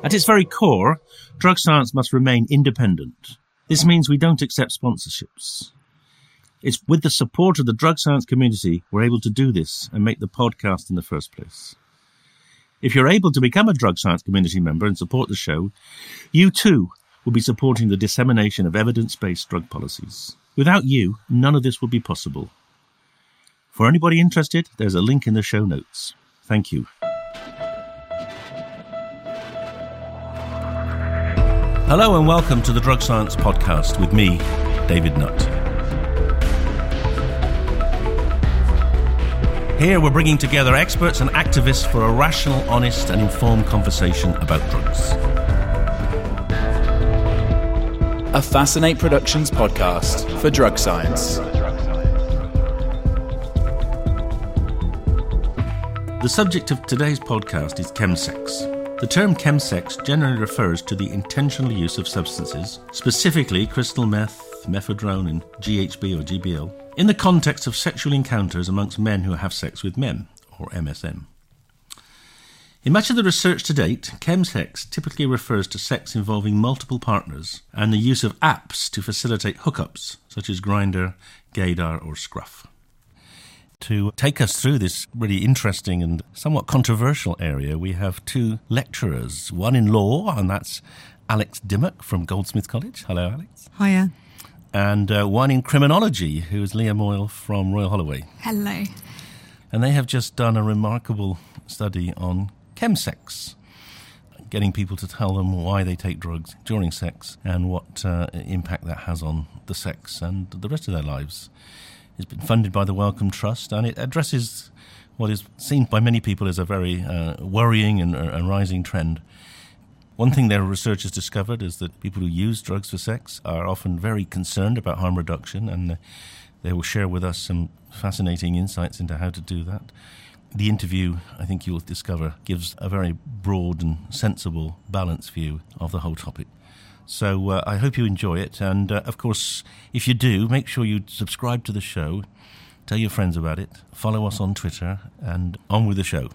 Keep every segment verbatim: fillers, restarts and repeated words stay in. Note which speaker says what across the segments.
Speaker 1: At its very core, drug science must remain independent. This means we don't accept sponsorships. It's with the support of the drug science community we're able to do this and make the podcast in the first place. If you're able to become a drug science community member and support the show, you too will be supporting the dissemination of evidence-based drug policies. Without you, none of this would be possible. For anybody interested, there's a link in the show notes. Thank you. Hello and welcome to the Drug Science Podcast with me, David Nutt. Here we're bringing together experts and activists for a rational, honest and informed conversation about drugs.
Speaker 2: A Fascinate Productions podcast for drug science.
Speaker 1: The subject of today's podcast is chemsex. The term chemsex generally refers to the intentional use of substances, specifically crystal meth, mephedrone and G H B or G B L, in the context of sexual encounters amongst men who have sex with men, or M S M. In much of the research to date, chemsex typically refers to sex involving multiple partners and the use of apps to facilitate hookups, such as Grindr, Gaydar or Scruff. To take us through this really interesting and somewhat controversial area, we have two lecturers, one in law, and that's Alex Dimmock from Goldsmiths College. Hello, Alex.
Speaker 3: Hiya.
Speaker 1: And uh, one in criminology, who is Leah Moyle from Royal Holloway.
Speaker 3: Hello.
Speaker 1: And they have just done a remarkable study on chemsex, getting people to tell them why they take drugs during sex and what uh, impact that has on the sex and the rest of their lives. It's been funded by the Wellcome Trust, and it addresses what is seen by many people as a very uh, worrying and, uh, and rising trend. One thing their research has discovered is that people who use drugs for sex are often very concerned about harm reduction, and uh, they will share with us some fascinating insights into how to do that. The interview, I think you'll discover, gives a very broad and sensible, balanced view of the whole topic. So uh, I hope you enjoy it, and uh, of course, if you do, make sure you subscribe to the show, tell your friends about it, follow us on Twitter, and on with the show.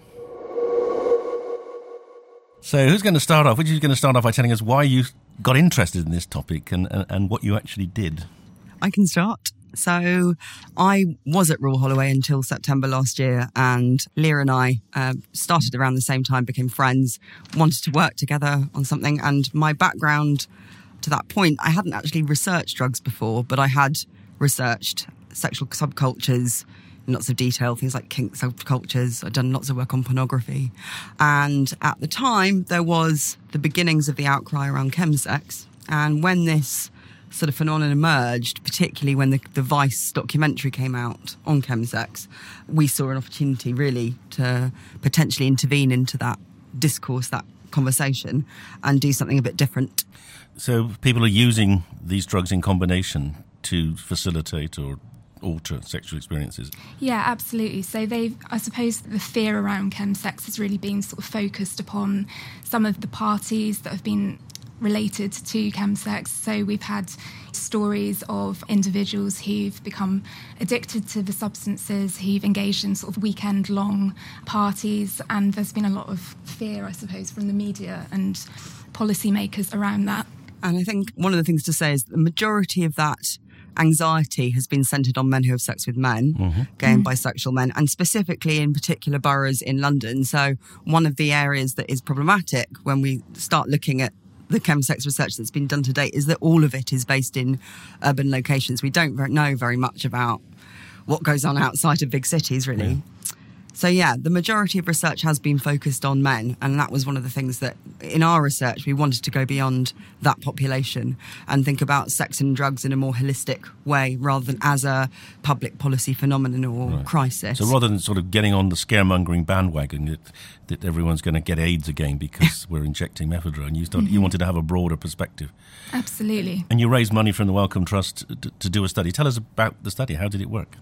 Speaker 1: So who's going to start off? Which is going to start off by telling us why you got interested in this topic and, and, and what you actually did?
Speaker 3: I can start. So I was at Royal Holloway until September last year, and Leah and I uh, started around the same time, became friends, wanted to work together on something. And my background to that point, I hadn't actually researched drugs before, but I had researched sexual subcultures in lots of detail, things like kink subcultures. I'd done lots of work on pornography. And at the time, there was the beginnings of the outcry around chemsex. And when this sort of phenomenon emerged, particularly when the, the Vice documentary came out on chemsex, we saw an opportunity really to potentially intervene into that discourse, that conversation, and do something a bit different.
Speaker 1: So people are using these drugs in combination to facilitate or alter sexual experiences?
Speaker 4: Yeah, absolutely. So they've, I suppose the fear around chemsex has really been sort of focused upon some of the parties that have been related to chemsex. So we've had stories of individuals who've become addicted to the substances, who've engaged in sort of weekend-long parties, and there's been a lot of fear, I suppose, from the media and policymakers around that.
Speaker 3: And I think one of the things to say is the majority of that anxiety has been centred on men who have sex with men, mm-hmm. gay and bisexual men, and specifically in particular boroughs in London. So one of the areas that is problematic when we start looking at the chemsex research that's been done to date is that all of it is based in urban locations. We don't know very much about what goes on outside of big cities, really. Yeah. So, yeah, the majority of research has been focused on men, and that was one of the things that, in our research, we wanted to go beyond that population and think about sex and drugs in a more holistic way rather than as a public policy phenomenon or right. crisis.
Speaker 1: So rather than sort of getting on the scaremongering bandwagon that, that everyone's going to get AIDS again because we're injecting mephedrone, you, started, mm-hmm. you wanted to have a broader perspective.
Speaker 4: Absolutely.
Speaker 1: And you raised money from the Wellcome Trust to, to do a study. Tell us about the study. How did it work?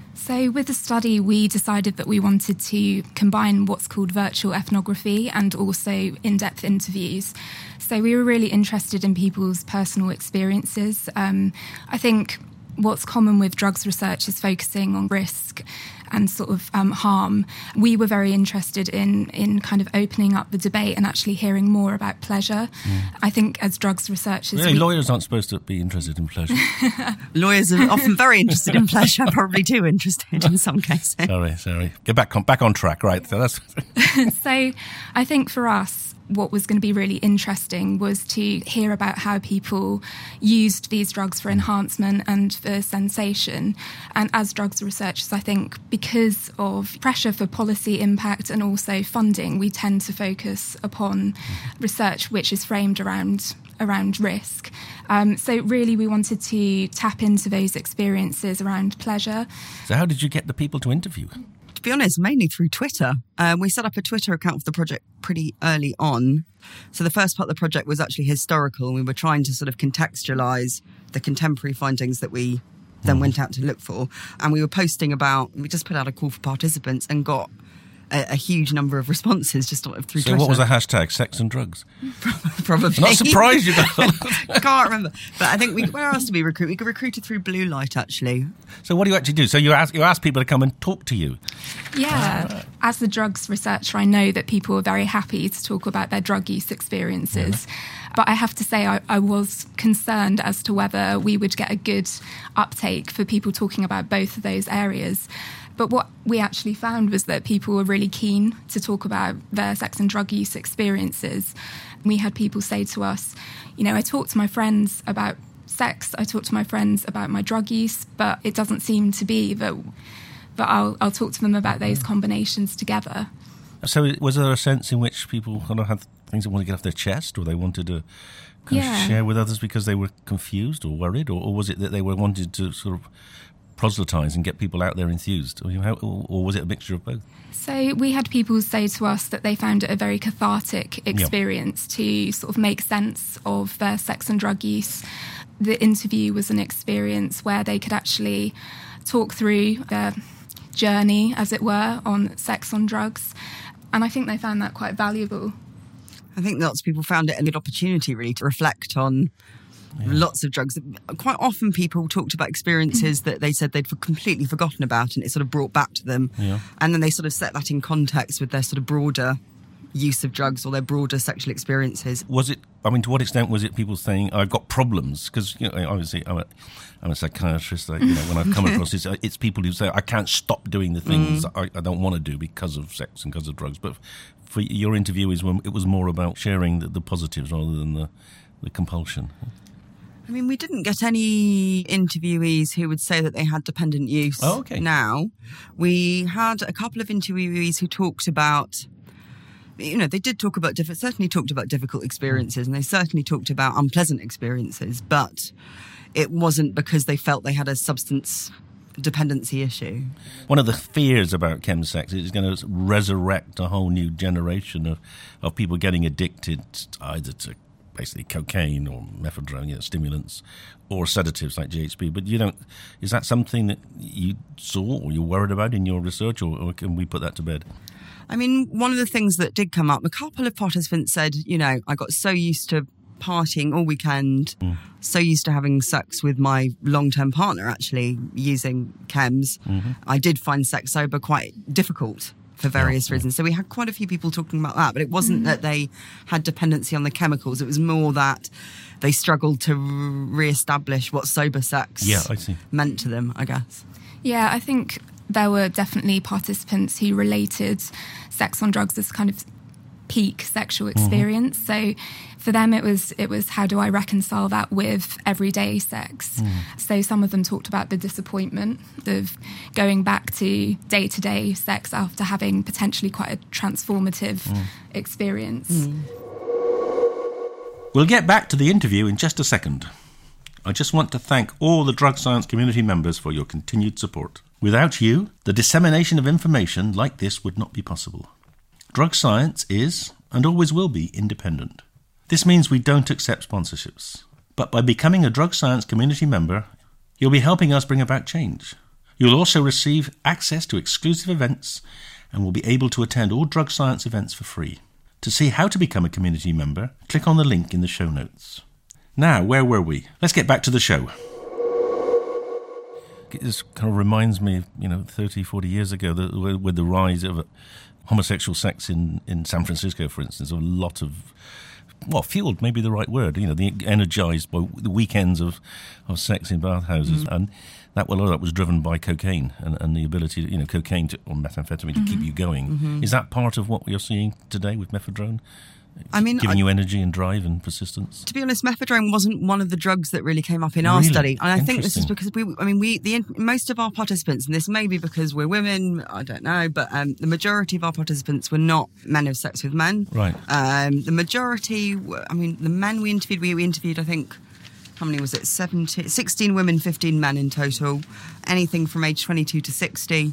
Speaker 4: So with the study, we decided that we wanted to combine what's called virtual ethnography and also in-depth interviews. So we were really interested in people's personal experiences. Um, I think what's common with drugs research is focusing on risk and sort of um, harm. We were very interested in in kind of opening up the debate and actually hearing more about pleasure. Mm. I think as drugs researchers...
Speaker 1: Really,
Speaker 4: we,
Speaker 1: lawyers aren't supposed to be interested in pleasure.
Speaker 3: Lawyers are often very interested in pleasure, probably too interested in some cases.
Speaker 1: Sorry, sorry. Get back on, back on track, right. So, that's
Speaker 4: so I think for us, what was going to be really interesting was to hear about how people used these drugs for enhancement and for sensation. And as drugs researchers, I think because of pressure for policy impact and also funding, we tend to focus upon research which is framed around around risk. Um, so really we wanted to tap into those experiences around pleasure.
Speaker 1: So how did you get the people to interview?
Speaker 3: To be honest, mainly through Twitter. Um, we set up a Twitter account for the project pretty early on. So the first part of the project was actually historical, and we were trying to sort of contextualise the contemporary findings that we then mm. went out to look for. And we were posting about, we just put out a call for participants and got a, a huge number of responses just through
Speaker 1: so
Speaker 3: Twitter.
Speaker 1: So what was the hashtag? Sex and drugs?
Speaker 3: Probably.
Speaker 1: I'm not surprised you got
Speaker 3: Can't remember. But I think we, where else did we recruit? We got recruited through Blue Light, actually.
Speaker 1: So what do you actually do? So you ask, you ask people to come and talk to you?
Speaker 4: Yeah. Uh, As the drugs researcher, I know that people are very happy to talk about their drug use experiences. Yeah. But I have to say I, I was concerned as to whether we would get a good uptake for people talking about both of those areas. But what we actually found was that people were really keen to talk about their sex and drug use experiences. We had people say to us, you know, I talk to my friends about sex, I talk to my friends about my drug use, but it doesn't seem to be that, that I'll, I'll talk to them about those combinations together.
Speaker 1: So was there a sense in which people kind of had things they wanted to get off their chest, or they wanted to kind yeah. of share with others because they were confused or worried, or, or was it that they were wanted to sort of proselytise and get people out there enthused, or, you know, or, or was it a mixture of both?
Speaker 4: So we had people say to us that they found it a very cathartic experience yeah. to sort of make sense of their sex and drug use. The interview was an experience where they could actually talk through their journey, as it were, on sex on drugs. And I think they found that quite valuable.
Speaker 3: I think lots of people found it a good opportunity, really, to reflect on yeah. lots of drugs. Quite often people talked about experiences that they said they'd completely forgotten about, and it sort of brought back to them. Yeah. And then they sort of set that in context with their sort of broader use of drugs or their broader sexual experiences.
Speaker 1: Was it, I mean, to what extent was it people saying, I've got problems? Because, you know, obviously I'm a, I'm a psychiatrist. Like, you know, when I've come across this, it's people who say, I can't stop doing the things mm. I, I don't want to do because of sex and because of drugs. But for your interviewees, it was more about sharing the, the positives rather than the, the compulsion.
Speaker 3: I mean, we didn't get any interviewees who would say that they had dependent use
Speaker 1: oh, okay.
Speaker 3: now. We had a couple of interviewees who talked about, you know, they did talk about, diff- certainly talked about difficult experiences, and they certainly talked about unpleasant experiences, but it wasn't because they felt they had a substance dependency issue.
Speaker 1: One of the fears about chemsex is it's going to resurrect a whole new generation of, of people getting addicted either to basically cocaine or methadone, you know, stimulants, or sedatives like G H B. But you don't, is that something that you saw or you're worried about in your research, or, or can we put that to bed?
Speaker 3: I mean, one of the things that did come up, a couple of participants said, you know, I got so used to partying all weekend, mm. so used to having sex with my long-term partner, actually, using chems. Mm-hmm. I did find sex sober quite difficult for various yeah, reasons. Yeah. So we had quite a few people talking about that, but it wasn't mm. that they had dependency on the chemicals. It was more that they struggled to re-establish what sober sex
Speaker 1: yeah, I see.
Speaker 3: meant to them, I guess.
Speaker 4: Yeah, I think there were definitely participants who related sex on drugs as kind of peak sexual experience. Mm-hmm. So for them it was it was how do I reconcile that with everyday sex? Mm. So some of them talked about the disappointment of going back to day-to-day sex after having potentially quite a transformative mm. experience. Mm.
Speaker 1: We'll get back to the interview in just a second. I just want to thank all the drug science community members for your continued support. Without you, the dissemination of information like this would not be possible. Drug science is, and always will be, independent. This means we don't accept sponsorships. But by becoming a drug science community member, you'll be helping us bring about change. You'll also receive access to exclusive events and will be able to attend all drug science events for free. To see how to become a community member, click on the link in the show notes. Now, where were we? Let's get back to the show. this kind of reminds me of, you know, thirty, forty years ago, the, with the rise of homosexual sex in, in San Francisco, for instance, a lot of, well, fueled, maybe the right word, you know, the energized by the weekends of, of sex in bathhouses. Mm. And that, well, a lot of that was driven by cocaine and, and the ability, to, you know, cocaine to, or methamphetamine mm-hmm. to keep you going. Mm-hmm. Is that part of what you're seeing today with mephedrone?
Speaker 3: I mean,
Speaker 1: giving
Speaker 3: I,
Speaker 1: you energy and drive and persistence.
Speaker 3: To be honest, mephedrone wasn't one of the drugs that really came up in our
Speaker 1: really?
Speaker 3: study, and I think this is because we. I mean, we the most of our participants, and this may be because we're women. I don't know, but um, the majority of our participants were not men who have sex with men.
Speaker 1: Right.
Speaker 3: Um, the majority. Were, I mean, the men we interviewed, we interviewed, I think. How many was it? seventeen, sixteen women, fifteen men in total. Anything from age twenty-two to sixty.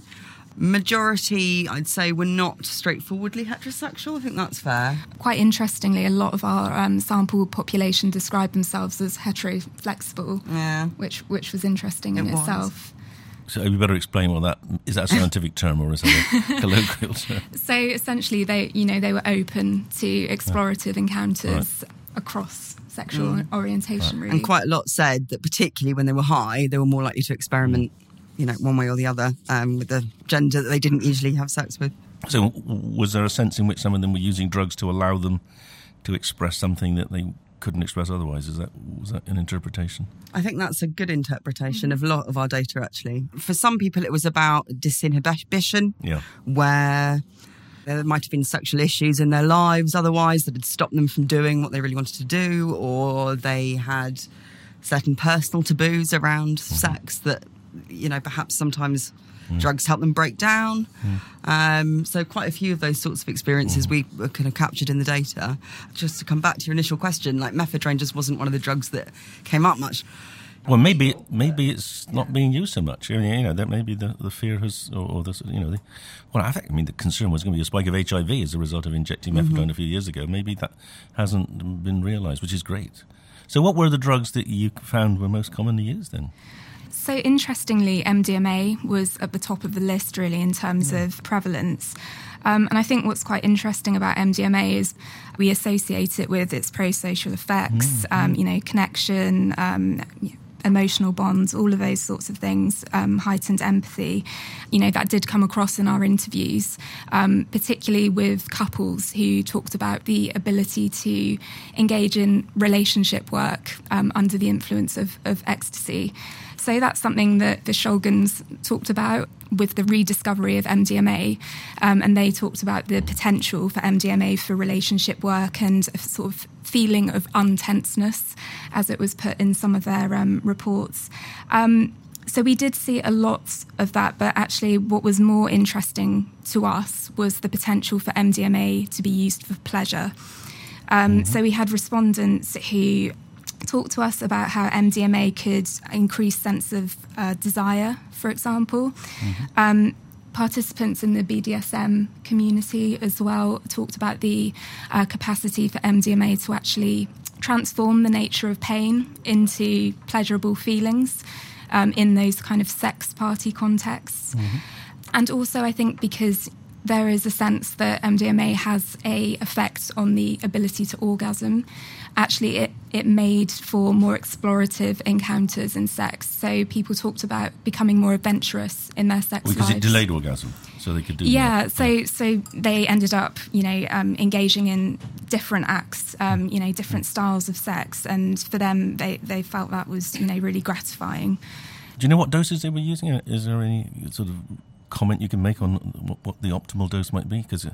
Speaker 3: Majority, I'd say, were not straightforwardly heterosexual. I think that's fair.
Speaker 4: Quite interestingly, a lot of our um, sample population described themselves as hetero-flexible,
Speaker 3: yeah.
Speaker 4: which which was interesting in
Speaker 3: it was.
Speaker 4: itself.
Speaker 1: So you better explain what that is. That a scientific term or is that a colloquial term?
Speaker 4: So essentially, they you know they were open to explorative encounters right. across sexual mm. orientation. Right. Really,
Speaker 3: and quite a lot said that particularly when they were high, they were more likely to experiment. Mm. You know, one way or the other, um, with the gender that they didn't usually have sex with.
Speaker 1: So was there a sense in which some of them were using drugs to allow them to express something that they couldn't express otherwise? Is that was that an interpretation?
Speaker 3: I think that's a good interpretation of a lot of our data, actually. For some people, it was about disinhibition,
Speaker 1: yeah.
Speaker 3: where there might have been sexual issues in their lives otherwise that had stopped them from doing what they really wanted to do, or they had certain personal taboos around mm-hmm. sex that... you know, perhaps sometimes mm. drugs help them break down. Mm. Um, so quite a few of those sorts of experiences mm. we were kind of captured in the data. Just to come back to your initial question, like mephedrone just wasn't one of the drugs that came up much.
Speaker 1: Well, maybe maybe it's not being used so much. You know, that maybe the, the fear has, or, or the, you know, the, well, I think, I mean, the concern was going to be a spike of H I V as a result of injecting methadone mm-hmm. a few years ago. Maybe that hasn't been realised, which is great. So what were the drugs that you found were most commonly used then?
Speaker 4: So interestingly, M D M A was at the top of the list really in terms yeah. of prevalence. Um, and I think what's quite interesting about M D M A is we associate it with its pro-social effects, mm-hmm. um, you know, connection, um, emotional bonds, all of those sorts of things, um, heightened empathy. You know, that did come across in our interviews, um, particularly with couples who talked about the ability to engage in relationship work um, under the influence of, of ecstasy. So that's something that the Shulgins talked about with the rediscovery of M D M A, um, and they talked about the potential for M D M A for relationship work and a sort of feeling of untenseness, as it was put in some of their um, reports. Um, so we did see a lot of that, but actually what was more interesting to us was the potential for M D M A to be used for pleasure. Um, mm-hmm. So we had respondents who talked to us about how M D M A could increase sense of uh, desire, for example. Mm-hmm. Um, participants in the B D S M community as well talked about the uh, capacity for M D M A to actually transform the nature of pain into pleasurable feelings um, in those kind of sex party contexts. Mm-hmm. And also, I think because there is a sense that M D M A has a effect on the ability to orgasm. Actually, it, it made for more explorative encounters in sex. So people talked about becoming more adventurous in their sex
Speaker 1: because
Speaker 4: lives.
Speaker 1: Because it delayed orgasm, so they could do
Speaker 4: yeah,
Speaker 1: more.
Speaker 4: So,
Speaker 1: yeah,
Speaker 4: so they ended up, you know, um, engaging in different acts, um, you know, different styles of sex. And for them, they, they felt that was, you know, really gratifying.
Speaker 1: Do you know what doses they were using? Is there any sort of comment you can make on what, what the optimal dose might be? Because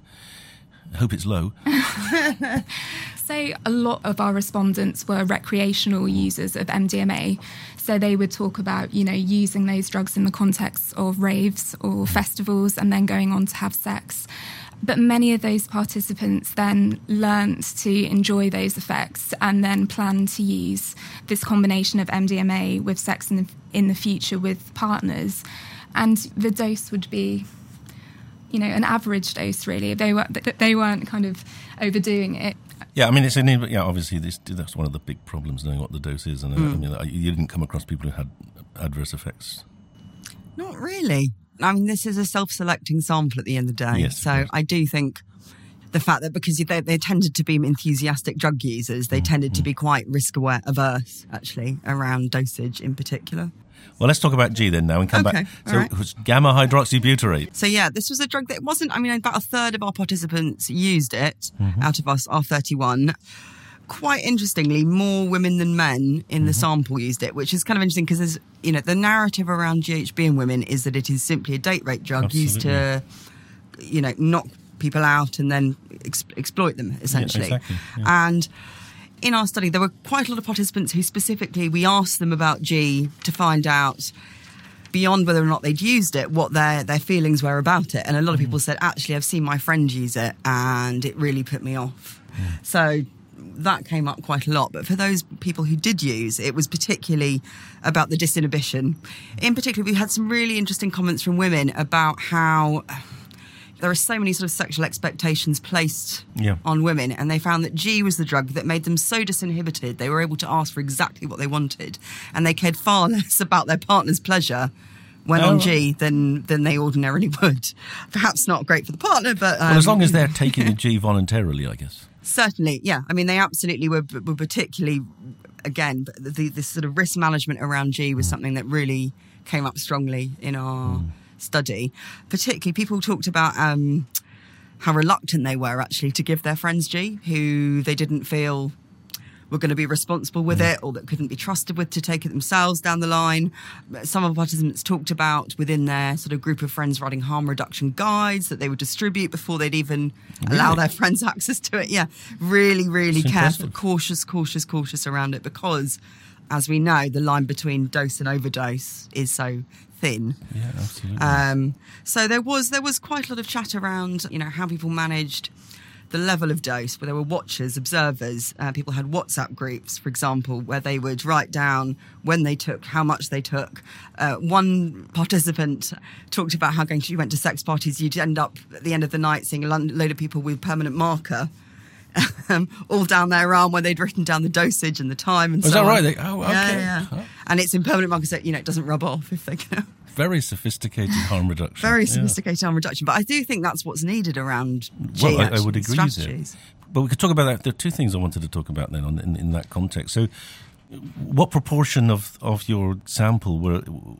Speaker 1: I hope it's low.
Speaker 4: So a lot of our respondents were recreational users of M D M A. So they would talk about, you know, using those drugs in the context of raves or festivals and then going on to have sex. But many of those participants then learnt to enjoy those effects and then plan to use this combination of M D M A with sex in the, in the future with partners. And the dose would be, you know, an average dose, really. They, were, they weren't kind of overdoing it.
Speaker 1: Yeah, I mean, it's an, yeah, obviously this, that's one of the big problems, knowing what the dose is. And mm. I mean, you didn't come across people who had adverse effects.
Speaker 3: Not really. I mean, this is a self-selecting sample at the end of the day.
Speaker 1: Yes,
Speaker 3: so I do think the fact that because they, they tended to be enthusiastic drug users, they tended to be quite risk-aware, averse, actually, around dosage in particular.
Speaker 1: Well, let's talk about G then now and come
Speaker 3: okay,
Speaker 1: back. So
Speaker 3: right.
Speaker 1: it was gamma hydroxybutyrate.
Speaker 3: So yeah, this was a drug that wasn't, I mean, about a third of our participants used it
Speaker 1: Mm-hmm.
Speaker 3: out of us, our thirty-one. Quite interestingly, more women than men in the mm-hmm. sample used it, which is kind of interesting because there's, you know, the narrative around G H B in women is that it is simply a date rape drug
Speaker 1: Absolutely.
Speaker 3: used to, you know, knock people out and then ex- exploit them, essentially.
Speaker 1: Yeah, exactly. Yeah.
Speaker 3: And in our study, there were quite a lot of participants who specifically, we asked them about G to find out, beyond whether or not they'd used it, what their, their feelings were about it. And a lot of people said, actually, I've seen my friend use it and it really put me off. Mm. So that came up quite a lot. But for those people who did use, it was particularly about the disinhibition. In particular, we had some really interesting comments from women about how there are so many sort of sexual expectations placed
Speaker 1: yeah.
Speaker 3: on women, and they found that G was the drug that made them so disinhibited they were able to ask for exactly what they wanted, and they cared far less about their partner's pleasure when
Speaker 1: oh,
Speaker 3: on
Speaker 1: right.
Speaker 3: G than than they ordinarily would. Perhaps not great for the partner, but um,
Speaker 1: well, as long as they're taking the G voluntarily, I guess.
Speaker 3: Certainly, yeah. I mean, they absolutely were, were particularly, again, the, the, this sort of risk management around G was mm. something that really came up strongly in our mm. study. Particularly, people talked about um, how reluctant they were actually to give their friends G, who they didn't feel were going to be responsible with mm. it, or that couldn't be trusted with to take it themselves down the line. Some of the participants talked about within their sort of group of friends writing harm reduction guides that they would distribute before they'd even really? allow their friends access to it. Yeah, really, really
Speaker 1: That's
Speaker 3: careful,
Speaker 1: impressive.
Speaker 3: cautious, cautious, cautious around it because, as we know, the line between dose and overdose is so thin.
Speaker 1: Yeah, absolutely.
Speaker 3: Um, so there was there was quite a lot of chat around, you know, how people managed the level of dose, where there were watchers, observers. Uh, people had WhatsApp groups, for example, where they would write down when they took, how much they took. Uh, one participant talked about how going to, you went to sex parties, you'd end up at the end of the night seeing a load of people with permanent marker um, all down their arm where they'd written down the dosage and the time and
Speaker 1: Was
Speaker 3: so
Speaker 1: that
Speaker 3: on.
Speaker 1: right? They, oh, okay.
Speaker 3: Yeah, yeah.
Speaker 1: Oh.
Speaker 3: And it's in permanent marker, so, you know, it doesn't rub off if they go.
Speaker 1: Very sophisticated harm reduction.
Speaker 3: Very
Speaker 1: yeah.
Speaker 3: sophisticated harm reduction. But I do think that's what's needed around G
Speaker 1: Well, I, I
Speaker 3: action
Speaker 1: would agree
Speaker 3: strategies.
Speaker 1: there. But we could talk about that. There are two things I wanted to talk about then on, in, in that context. So what proportion of, of your sample were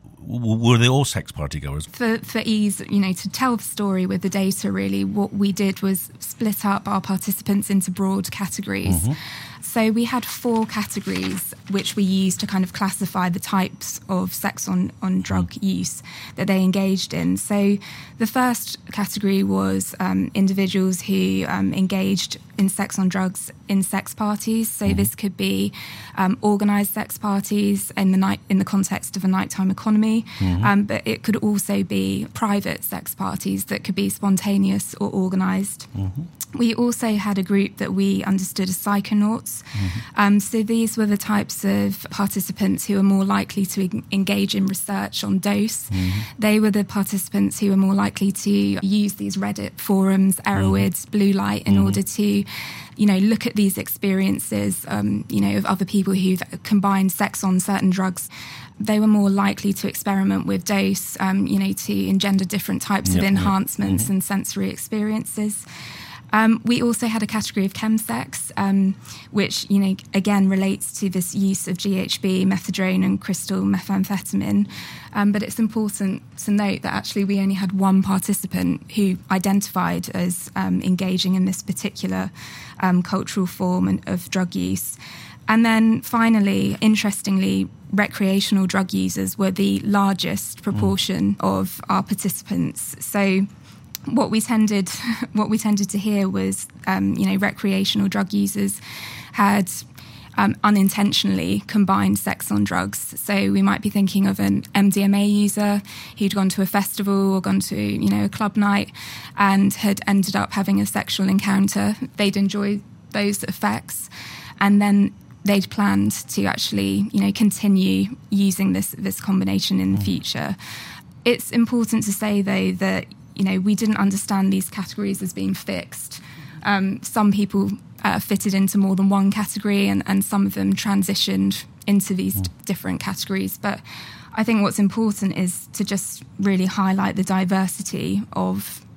Speaker 1: were they all sex party goers?
Speaker 4: For, for ease, you know, to tell the story with the data, really, what we did was split up our participants into broad categories. Mm-hmm. So we had four categories which we used to kind of classify the types of sex on, on drug mm. use that they engaged in. So the first category was um, individuals who um, engaged in sex on drugs in sex parties. So mm. this could be um, organised sex parties in the night in the context of a nighttime economy, mm-hmm. um, but it could also be private sex parties that could be spontaneous or organised. Mm-hmm. We also had a group that we understood as psychonauts. Mm-hmm. Um, so these were the types of participants who are more likely to en- engage in research on dose. Mm-hmm. They were the participants who are more likely to use these Reddit forums, Erowid, mm-hmm. Blue Light, in mm-hmm. order to, you know, look at these experiences, um, you know, of other people who've combined sex on certain drugs. They were more likely to experiment with dose, um, you know, to engender different types yep, of enhancements yep. mm-hmm. and sensory experiences. Um, we also had a category of chemsex, um, which, you know, again relates to this use of G H B, methadone and crystal methamphetamine. Um, but it's important to note that actually we only had one participant who identified as um, engaging in this particular um, cultural form of drug use. And then finally, interestingly, recreational drug users were the largest proportion mm. of our participants. So What we tended, what we tended to hear was, um, you know, recreational drug users had um, unintentionally combined sex on drugs. So we might be thinking of an M D M A user who'd gone to a festival or gone to, you know, a club night and had ended up having a sexual encounter. They'd enjoy those effects, and then they'd planned to actually, you know, continue using this this combination in the future. It's important to say, though, that you know, we didn't understand these categories as being fixed. Um, some people uh, fitted into more than one category, and, and some of them transitioned into these mm. d- different categories. But I think what's important is to just really highlight the diversity of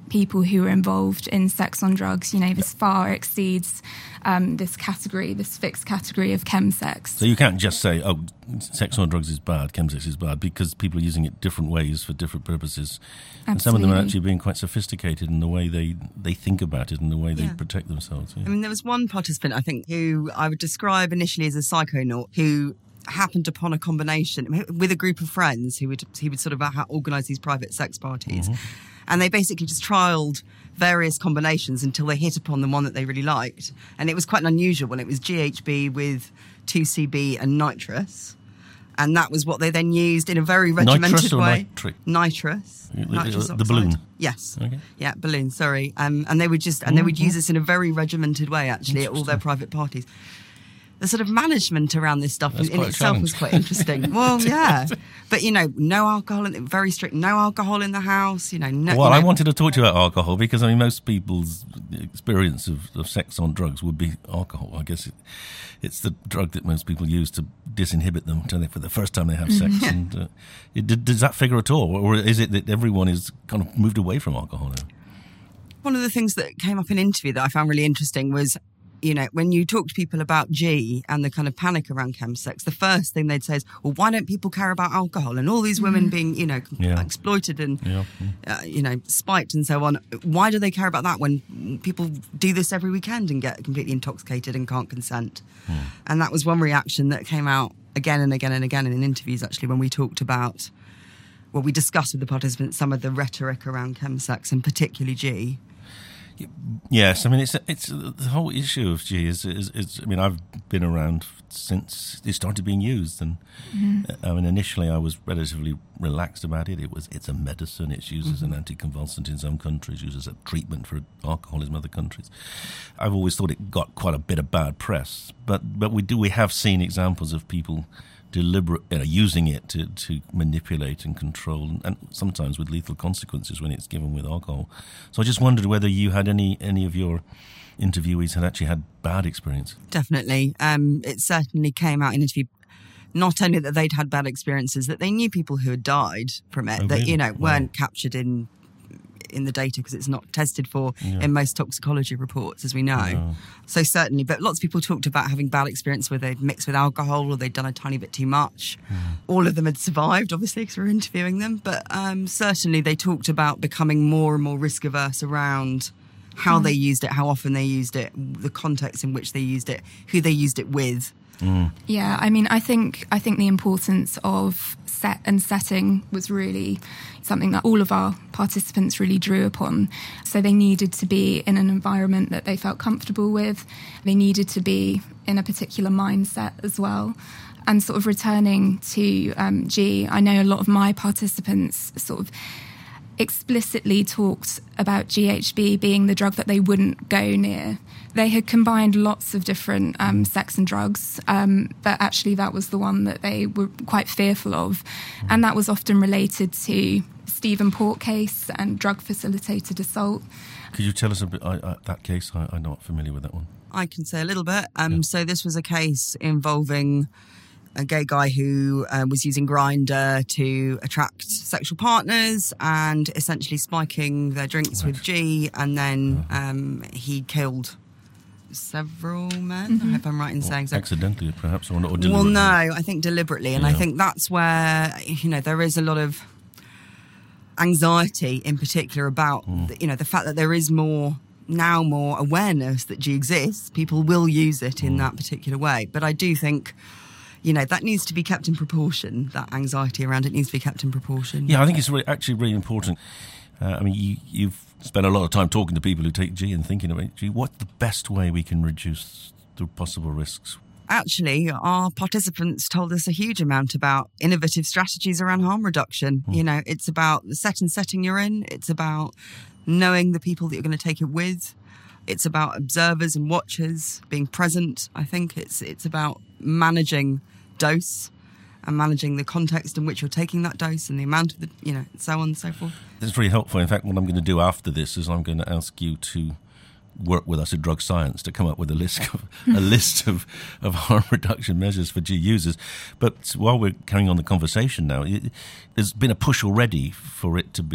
Speaker 4: people who are involved in sex on drugs. You know, this far exceeds um, this category, this fixed category of chemsex.
Speaker 1: So you can't just say, oh, sex on drugs is bad, chemsex is bad, because people are using it different ways for different purposes.
Speaker 4: Absolutely.
Speaker 1: And some of them are actually being quite sophisticated in the way they, they think about it and the way they
Speaker 3: Yeah.
Speaker 1: protect themselves. Yeah.
Speaker 3: I mean, there was one participant, I think, who I would describe initially as a psychonaut, who happened upon a combination with a group of friends who would he would sort of organise these private sex parties. Mm-hmm. And they basically just trialled various combinations until they hit upon the one that they really liked. And it was quite an unusual one. It was G H B with two C B and nitrous. And that was what they then used in a very regimented
Speaker 1: nitrous or
Speaker 3: way.
Speaker 1: Nitric?
Speaker 3: Nitrous.
Speaker 1: The,
Speaker 3: nitrous
Speaker 1: the
Speaker 3: oxide.
Speaker 1: balloon?
Speaker 3: Yes.
Speaker 1: Okay.
Speaker 3: Yeah, balloon, sorry. Um, and they would just, and mm-hmm. they would use this in a very regimented way, actually, at all their private parties. The sort of management around this stuff
Speaker 1: That's
Speaker 3: in itself was quite interesting. Well, yeah. But, you know, no alcohol, in, very strict, no alcohol in the house, you know. No,
Speaker 1: well,
Speaker 3: you know.
Speaker 1: I wanted to talk to you about alcohol because, I mean, most people's experience of, of sex on drugs would be alcohol. I guess it, it's the drug that most people use to disinhibit them for the first time they have sex.
Speaker 3: Yeah.
Speaker 1: And uh, it, does that figure at all? Or is it that everyone is kind of moved away from alcohol now?
Speaker 3: One of the things that came up in interview that I found really interesting was, you know, when you talk to people about G and the kind of panic around chemsex, the first thing they'd say is, well, why don't people care about alcohol? And all these women mm. being, you know,
Speaker 1: yeah.
Speaker 3: exploited and,
Speaker 1: yeah.
Speaker 3: uh, you know, spiked and so on. Why do they care about that when people do this every weekend and get completely intoxicated and can't consent? Mm. And that was one reaction that came out again and again and again in interviews, actually, when we talked about, well, we discussed with the participants some of the rhetoric around chemsex and particularly G.
Speaker 1: Yes, I mean, it's it's the whole issue of G is, is, is I mean, I've been around since it started being used, and mm-hmm. I mean, initially I was relatively relaxed about it. It was it's a medicine. It's used mm-hmm. as an anticonvulsant in some countries, used as a treatment for alcoholism in other countries. I've always thought it got quite a bit of bad press, but but we do we have seen examples of people deliberate, you know, using it to, to manipulate and control, and sometimes with lethal consequences when it's given with alcohol. So I just wondered whether you had any any of your interviewees had actually had bad experience.
Speaker 3: Definitely. Um, it certainly came out in interview, not only that they'd had bad experiences, that they knew people who had died from it,
Speaker 1: oh,
Speaker 3: that,
Speaker 1: really?
Speaker 3: you know, weren't
Speaker 1: wow.
Speaker 3: captured in in the data because it's not tested for
Speaker 1: yeah.
Speaker 3: in most toxicology reports, as we know.
Speaker 1: No.
Speaker 3: So certainly, but lots of people talked about having bad experience where they'd mixed with alcohol or they'd done a tiny bit too much. Mm. All of them had survived, obviously, because we were interviewing them. But um, certainly they talked about becoming more and more risk averse around how mm. they used it, how often they used it, the context in which they used it, who they used it with.
Speaker 1: Mm.
Speaker 4: Yeah, I mean, I think I think the importance of set and setting was really something that all of our participants really drew upon. So they needed to be in an environment that they felt comfortable with. They needed to be in a particular mindset as well. And sort of returning to um, G, I know a lot of my participants sort of explicitly talked about G H B being the drug that they wouldn't go near. They had combined lots of different um, sex and drugs, um, but actually that was the one that they were quite fearful of. And that was often related to Stephen Port case and drug-facilitated assault.
Speaker 1: Could you tell us a bit I, I, that case? I, I'm not familiar with that one.
Speaker 3: I can say a little bit. Um,
Speaker 1: yeah.
Speaker 3: So this was a case involving a gay guy who uh, was using Grindr to attract sexual partners and essentially spiking their drinks right. with G, and then um, he killed several men. Mm-hmm. I hope I'm right in
Speaker 1: well,
Speaker 3: saying so.
Speaker 1: Accidentally, perhaps, or, or deliberately.
Speaker 3: Well, no, I think deliberately, and
Speaker 1: yeah.
Speaker 3: I think that's where, you know, there is a lot of anxiety in particular about, mm. the, you know, the fact that there is more now more awareness that G exists. People will use it in mm. that particular way, but I do think, you know, that needs to be kept in proportion. That anxiety around it needs to be kept in proportion.
Speaker 1: Yeah, I think it's really, actually really important. Uh, I mean, you, you've spent a lot of time talking to people who take G and thinking about G. What's the best way we can reduce the possible risks?
Speaker 3: Actually, our participants told us a huge amount about innovative strategies around harm reduction. Mm. You know, it's about the set and setting you're in. It's about knowing the people that you're going to take it with. It's about observers and watchers being present. I think it's it's about managing dose and managing the context in which you're taking that dose and the amount of the, you know, so on and so forth.
Speaker 1: That's really helpful. In fact, what I'm going to do after this is I'm going to ask you to work with us at Drug Science to come up with a list of a list of, of harm reduction measures for G users. But while we're carrying on the conversation now, it, there's been a push already for it to be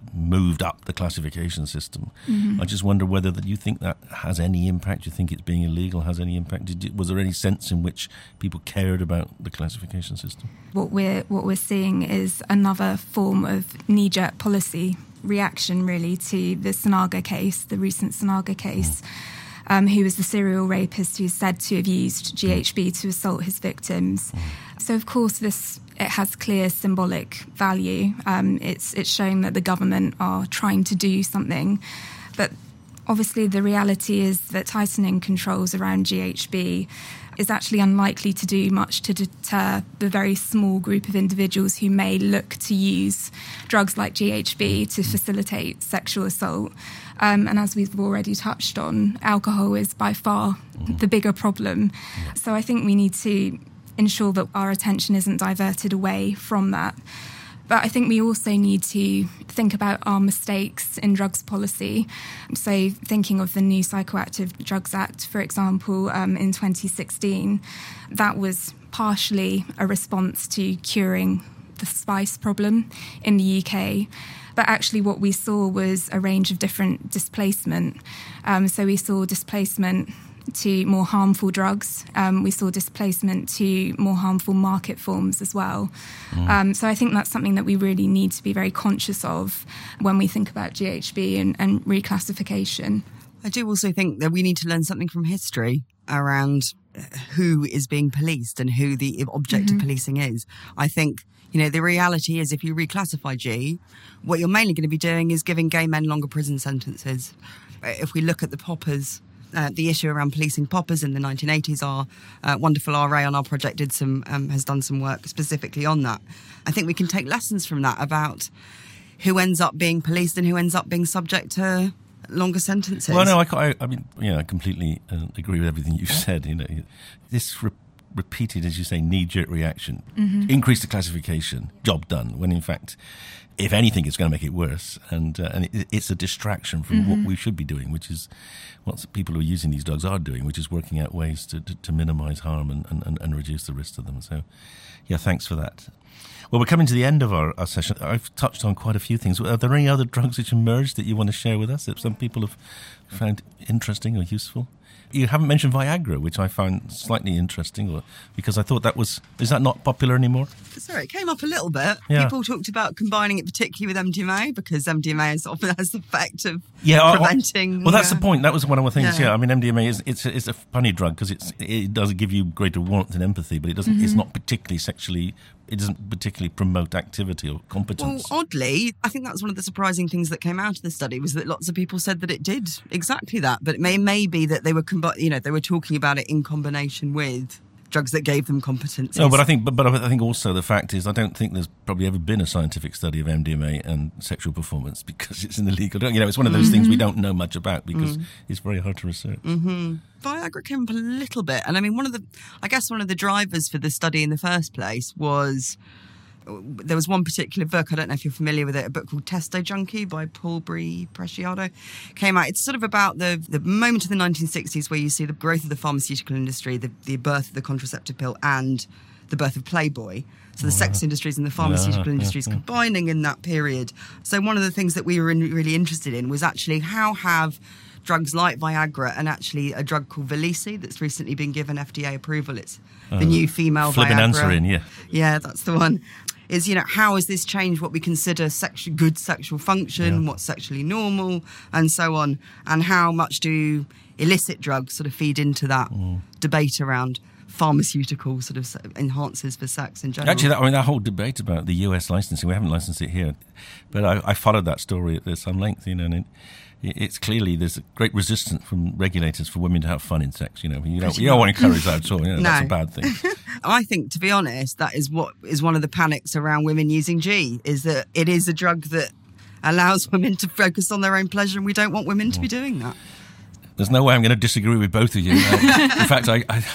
Speaker 1: moved up the classification system. Mm-hmm. I just wonder whether that you think that has any impact. Do you think it's being illegal has any impact? Did you, was there any sense in which people cared about the classification system?
Speaker 4: What we're what we're seeing is another form of knee-jerk policy reaction, really, to the Sanaga case, the recent Sanaga case. Mm. Um, who was the serial rapist who's said to have used G H B to assault his victims. Mm. So, of course, this it has clear symbolic value. Um, it's it's showing that the government are trying to do something. But obviously the reality is that tightening controls around G H B is actually unlikely to do much to deter the very small group of individuals who may look to use drugs like G H B to facilitate sexual assault. Um, and as we've already touched on, alcohol is by far mm. the bigger problem. Yeah. So I think we need to ensure that our attention isn't diverted away from that. But I think we also need to think about our mistakes in drugs policy. So thinking of the new Psychoactive Drugs Act, for example, um, in twenty sixteen, that was partially a response to curing the spice problem in the U K. But actually what we saw was a range of different displacement. Um, so we saw displacement to more harmful drugs. Um, we saw displacement to more harmful market forms as well. Mm. Um, so I think that's something that we really need to be very conscious of when we think about G H B and, and reclassification.
Speaker 3: I do also think that we need to learn something from history around who is being policed and who the object mm-hmm. of policing is. I think, you know, the reality is if you reclassify G, what you're mainly going to be doing is giving gay men longer prison sentences. If we look at the poppers, uh, the issue around policing poppers in the nineteen eighties, our uh, wonderful R A on our project did some um, has done some work specifically on that. I think we can take lessons from that about who ends up being policed and who ends up being subject to longer sentences.
Speaker 1: Well, no, I, I, I mean, yeah, I completely uh, agree with everything you've said. You know, this re- repeated, as you say, knee-jerk reaction, mm-hmm. increase the classification, job done. When in fact, if anything, it's going to make it worse, and uh, and it, it's a distraction from mm-hmm. what we should be doing, which is what people who are using these drugs are doing, which is working out ways to to, to minimise harm and, and, and reduce the risk to them. So, yeah, thanks for that. Well, we're coming to the end of our, our session. I've touched on quite a few things. Are there any other drugs which emerged that you want to share with us that some people have found interesting or useful? You haven't mentioned Viagra, which I found slightly interesting, or, because I thought that was... Is that not popular anymore?
Speaker 3: Sorry, it came up a little bit.
Speaker 1: Yeah.
Speaker 3: People talked about combining it particularly with M D M A, because M D M A is often has the effect of
Speaker 1: yeah,
Speaker 3: preventing...
Speaker 1: I, well, that's
Speaker 3: uh,
Speaker 1: the point. That was one of the things, yeah.
Speaker 3: yeah.
Speaker 1: I mean, M D M A is it's, it's a funny drug because it's it does give you greater warmth and empathy, but it doesn't. Mm-hmm. It's not particularly sexually... It doesn't particularly promote activity or competence.
Speaker 3: Well, oddly, I think that's one of the surprising things that came out of the study was that lots of people said that it did exactly that. But it may, may be that they were, combi- you know, they were talking about it in combination with drugs that gave them competencies.
Speaker 1: No, but I think, but, but I think also the fact is, I don't think there's probably ever been a scientific study of M D M A and sexual performance because it's in the legal. You know, it's one of those mm-hmm. things we don't know much about because mm. it's very hard to research.
Speaker 3: Mm-hmm. Viagra came up a little bit, and I mean, one of the, I guess, one of the drivers for the study in the first place was there was one particular book. I don't know if you're familiar with it, a book called Testo Junkie by Paul Brie Preciado. Came out. It's sort of about the the moment of the nineteen sixties where you see the growth of the pharmaceutical industry, the, the birth of the contraceptive pill, and the birth of Playboy. So the sex industries and the pharmaceutical yeah, industries yeah, yeah. combining in that period. So one of the things that we were in, really interested in was actually how have drugs like Viagra and actually a drug called Vyleesi that's recently been given F D A approval. It's the um, new female Viagra.
Speaker 1: Flibanserin, yeah.
Speaker 3: Yeah, that's the one. Is, you know, how has this changed what we consider sexual, good sexual function, yeah. what's sexually normal, and so on, and how much do illicit drugs sort of feed into that mm. debate around pharmaceutical sort of enhancers for sex in general?
Speaker 1: Actually, that, I mean, that whole debate about the U S licensing, we haven't licensed it here, but I, I followed that story at some length, you know, and it, it's clearly there's a great resistance from regulators for women to have fun in sex. You know, you don't, you don't want to encourage that at all. You know,
Speaker 3: no.
Speaker 1: That's a bad thing.
Speaker 3: I think, to be honest, that is what is one of the panics around women using G, is that it is a drug that allows women to focus on their own pleasure, and we don't want women to be doing that.
Speaker 1: There's no way I'm going to disagree with both of you. Uh, in fact, I, I,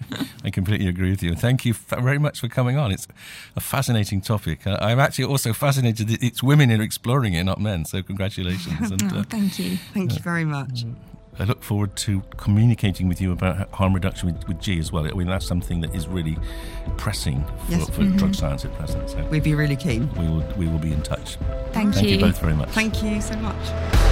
Speaker 1: I completely agree with you. Thank you very much for coming on. It's a fascinating topic. Uh, I'm actually also fascinated that it's women who are exploring it, not men. So congratulations.
Speaker 4: And, uh, oh, thank you.
Speaker 3: Thank you very much.
Speaker 1: I look forward to communicating with you about harm reduction with, with G as well. I mean, that's something that is really pressing for,
Speaker 3: Yes.
Speaker 1: for
Speaker 4: Mm-hmm.
Speaker 1: drug science at present. So
Speaker 3: We'd be really keen.
Speaker 1: we will we will be in touch.
Speaker 4: Thank,
Speaker 1: Thank you
Speaker 4: you.
Speaker 1: both very much.
Speaker 3: Thank you so much.